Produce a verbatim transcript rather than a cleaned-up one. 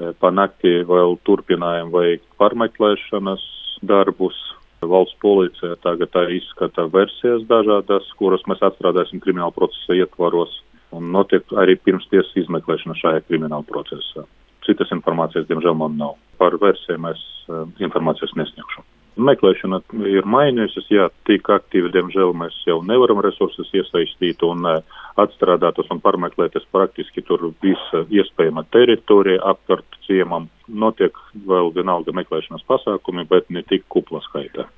Pa nakti vēl turpinājām veikt pārmeklēšanas darbus. Valsts policija tagad izskata versijas dažādas, kuras mēs atstrādāsim krimināla procesa ietvaros, un notiek arī pirmstiesas izmeklēšana šajā krimināla procesā. Citas informācijas, diemžēl, man nav. Par versijām es uh, informācijas nesniegšu. Meklēšana ir mainījusies, jā, tik aktīvi, diemžēl, mēs jau nevaram resursus iesaistīt un uh, atstrādātos un pārmeklēties praktiski tur visa iespējama teritorija apkārt ciemam. Notiek vēl vienalga meklēšanas pasākumi, bet ne tik kupla skaitā.